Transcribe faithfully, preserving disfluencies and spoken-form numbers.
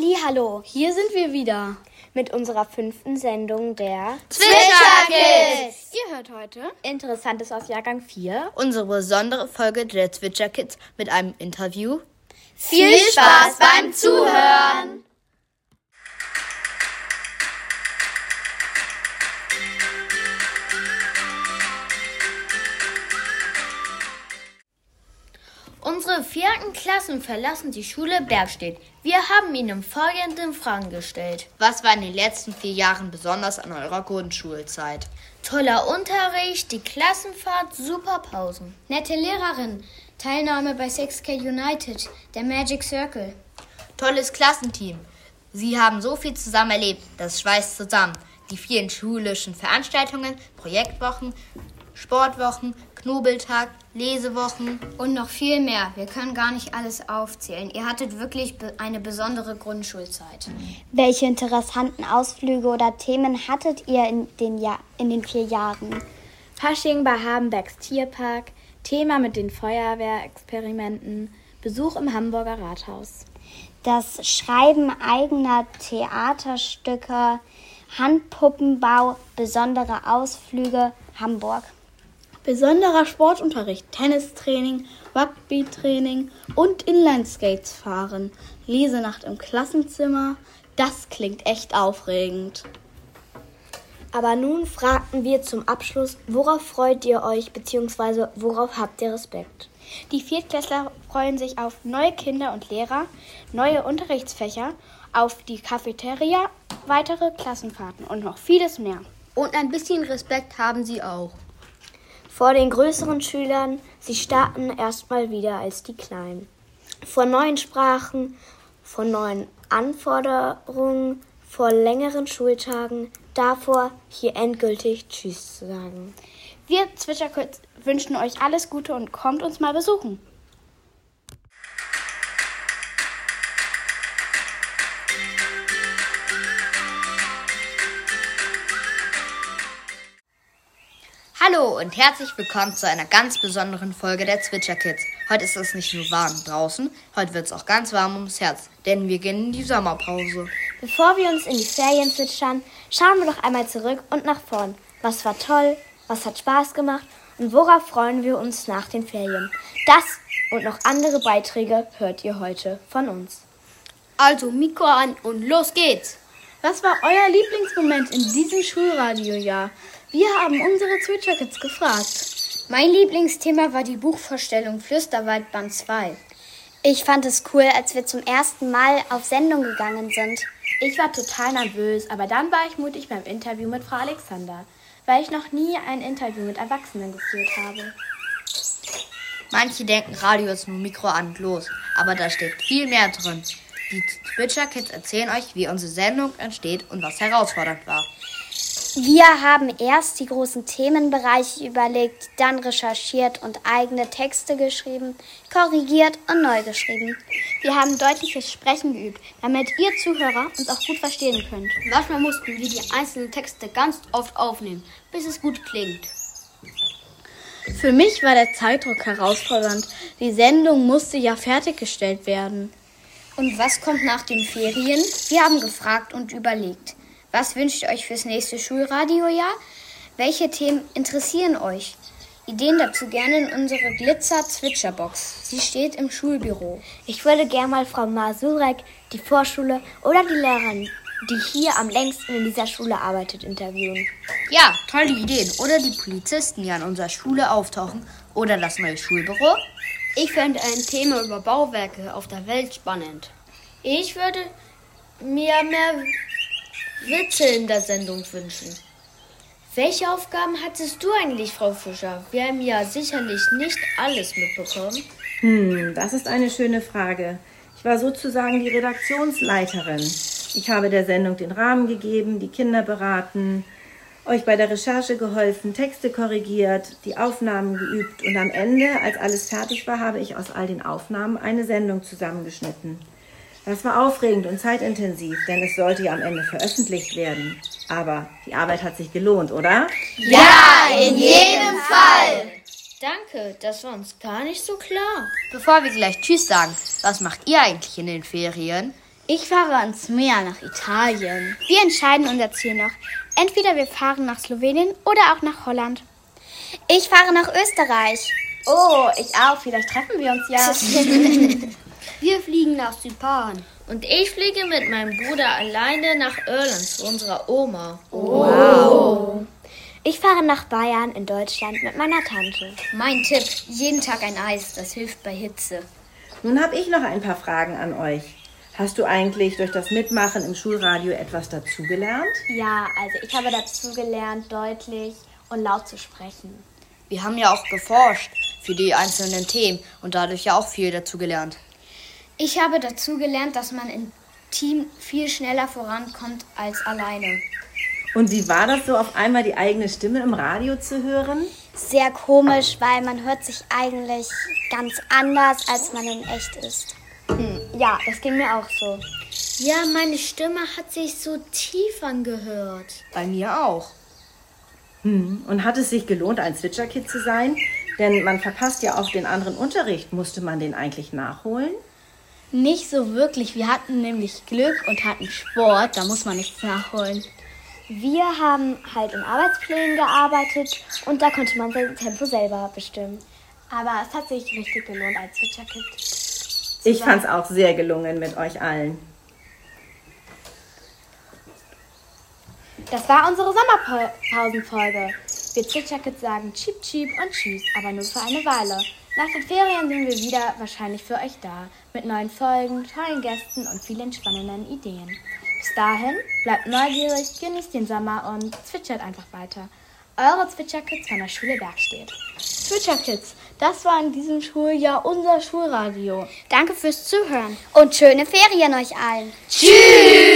Hallihallo, hier sind wir wieder mit unserer fünften Sendung der Zwitscherkids. Ihr hört heute Interessantes aus Jahrgang vier. Unsere besondere Folge der Zwitscherkids mit einem Interview. Viel Spaß beim Zuhören! Unsere vierten Klassen verlassen die Schule Bergstedt. Wir haben ihnen folgende Fragen gestellt. Was war in den letzten vier Jahren besonders an eurer Grundschulzeit? Toller Unterricht, die Klassenfahrt, super Pausen. Nette Lehrerin, Teilnahme bei sechs K United, der Magic Circle. Tolles Klassenteam. Sie haben so viel zusammen erlebt, das schweißt zusammen. Die vielen schulischen Veranstaltungen, Projektwochen, Sportwochen, Knobeltag, Lesewochen und noch viel mehr. Wir können gar nicht alles aufzählen. Ihr hattet wirklich eine besondere Grundschulzeit. Welche interessanten Ausflüge oder Themen hattet ihr in den, ja- in den vier Jahren? Fasching bei Habenbergs Tierpark, Thema mit den Feuerwehrexperimenten, Besuch im Hamburger Rathaus. Das Schreiben eigener Theaterstücke, Handpuppenbau, besondere Ausflüge, Hamburg. Besonderer Sportunterricht, Tennistraining, Rugbytraining und Inlineskates fahren. Lesenacht im Klassenzimmer, das klingt echt aufregend. Aber nun fragten wir zum Abschluss, worauf freut ihr euch bzw. worauf habt ihr Respekt? Die Viertklässler freuen sich auf neue Kinder und Lehrer, neue Unterrichtsfächer, auf die Cafeteria, weitere Klassenfahrten und noch vieles mehr. Und ein bisschen Respekt haben sie auch. Vor den größeren Schülern, sie starten erstmal wieder als die Kleinen. Vor neuen Sprachen, vor neuen Anforderungen, vor längeren Schultagen, davor hier endgültig Tschüss zu sagen. Wir Zwitscherkids wünschen euch alles Gute und kommt uns mal besuchen. Hallo und herzlich willkommen zu einer ganz besonderen Folge der Zwitscherkids. Heute ist es nicht nur warm draußen, heute wird es auch ganz warm ums Herz, denn wir gehen in die Sommerpause. Bevor wir uns in die Ferien zwitschern, schauen wir doch einmal zurück und nach vorn. Was war toll, was hat Spaß gemacht und worauf freuen wir uns nach den Ferien? Das und noch andere Beiträge hört ihr heute von uns. Also Mikro an und los geht's! Was war euer Lieblingsmoment in diesem Schulradiojahr? Wir haben unsere Zwitscherkids gefragt. Mein Lieblingsthema war die Buchvorstellung Flüsterwald Band zwei. Ich fand es cool, als wir zum ersten Mal auf Sendung gegangen sind. Ich war total nervös, aber dann war ich mutig beim Interview mit Frau Alexander, weil ich noch nie ein Interview mit Erwachsenen geführt habe. Manche denken, Radio ist nur Mikro an und los, aber da steckt viel mehr drin. Die Zwitscherkids erzählen euch, wie unsere Sendung entsteht und was herausfordernd war. Wir haben erst die großen Themenbereiche überlegt, dann recherchiert und eigene Texte geschrieben, korrigiert und neu geschrieben. Wir haben deutliches Sprechen geübt, damit ihr Zuhörer uns auch gut verstehen könnt. Manchmal mussten wir die einzelnen Texte ganz oft aufnehmen, bis es gut klingt. Für mich war der Zeitdruck herausfordernd. Die Sendung musste ja fertiggestellt werden. Und was kommt nach den Ferien? Wir haben gefragt und überlegt. Was wünscht ihr euch fürs nächste Schulradiojahr? Welche Themen interessieren euch? Ideen dazu gerne in unsere Glitzer-Zwitscherbox. Sie steht im Schulbüro. Ich würde gerne mal Frau Masurek, die Vorschule oder die Lehrerin, die hier am längsten in dieser Schule arbeitet, interviewen. Ja, tolle Ideen. Oder die Polizisten, die an unserer Schule auftauchen. Oder das neue Schulbüro. Ich fände ein Thema über Bauwerke auf der Welt spannend. Ich würde mir mehr Witze in der Sendung wünschen. Welche Aufgaben hattest du eigentlich, Frau Fischer? Wir haben ja sicherlich nicht alles mitbekommen. Hm, das ist eine schöne Frage. Ich war sozusagen die Redaktionsleiterin. Ich habe der Sendung den Rahmen gegeben, die Kinder beraten, euch bei der Recherche geholfen, Texte korrigiert, die Aufnahmen geübt und am Ende, als alles fertig war, habe ich aus all den Aufnahmen eine Sendung zusammengeschnitten. Das war aufregend und zeitintensiv, denn es sollte ja am Ende veröffentlicht werden. Aber die Arbeit hat sich gelohnt, oder? Ja, in jedem Fall! Danke, das war uns gar nicht so klar. Bevor wir gleich Tschüss sagen, was macht ihr eigentlich in den Ferien? Ich fahre ans Meer nach Italien. Wir entscheiden unser Ziel noch. Entweder wir fahren nach Slowenien oder auch nach Holland. Ich fahre nach Österreich. Oh, ich auch. Vielleicht treffen wir uns ja. Wir fliegen nach Zypern. Und ich fliege mit meinem Bruder alleine nach Irland zu unserer Oma. Wow. Ich fahre nach Bayern in Deutschland mit meiner Tante. Mein Tipp, jeden Tag ein Eis, das hilft bei Hitze. Nun habe ich noch ein paar Fragen an euch. Hast du eigentlich durch das Mitmachen im Schulradio etwas dazugelernt? Ja, also ich habe dazu gelernt, deutlich und laut zu sprechen. Wir haben ja auch geforscht für die einzelnen Themen und dadurch ja auch viel dazugelernt. Ich habe dazu gelernt, dass man im Team viel schneller vorankommt als alleine. Und wie war das so, auf einmal die eigene Stimme im Radio zu hören? Sehr komisch, weil man hört sich eigentlich ganz anders, als man in echt ist. Hm, ja, das ging mir auch so. Ja, meine Stimme hat sich so tief angehört. Bei mir auch. Hm. Und hat es sich gelohnt, ein Zwitscherkid zu sein? Denn man verpasst ja auch den anderen Unterricht. Musste man den eigentlich nachholen? Nicht so wirklich. Wir hatten nämlich Glück und hatten Sport. Da muss man nichts nachholen. Wir haben halt in Arbeitsplänen gearbeitet und da konnte man sein Tempo selber bestimmen. Aber es hat sich richtig gelohnt als Zwitscherkid. Ich fand es auch sehr gelungen mit euch allen. Das war unsere Sommerpausenfolge. Wir Zwitscherkids sagen Cheep Cheep und Tschüss, aber nur für eine Weile. Nach den Ferien sind wir wieder wahrscheinlich für euch da. Mit neuen Folgen, tollen Gästen und vielen spannenden Ideen. Bis dahin, bleibt neugierig, genießt den Sommer und zwitschert einfach weiter. Eure Zwitscherkids von der Schule Bergstedt. Zwitscherkids, das war in diesem Schuljahr unser Schulradio. Danke fürs Zuhören. Und schöne Ferien euch allen. Tschüss!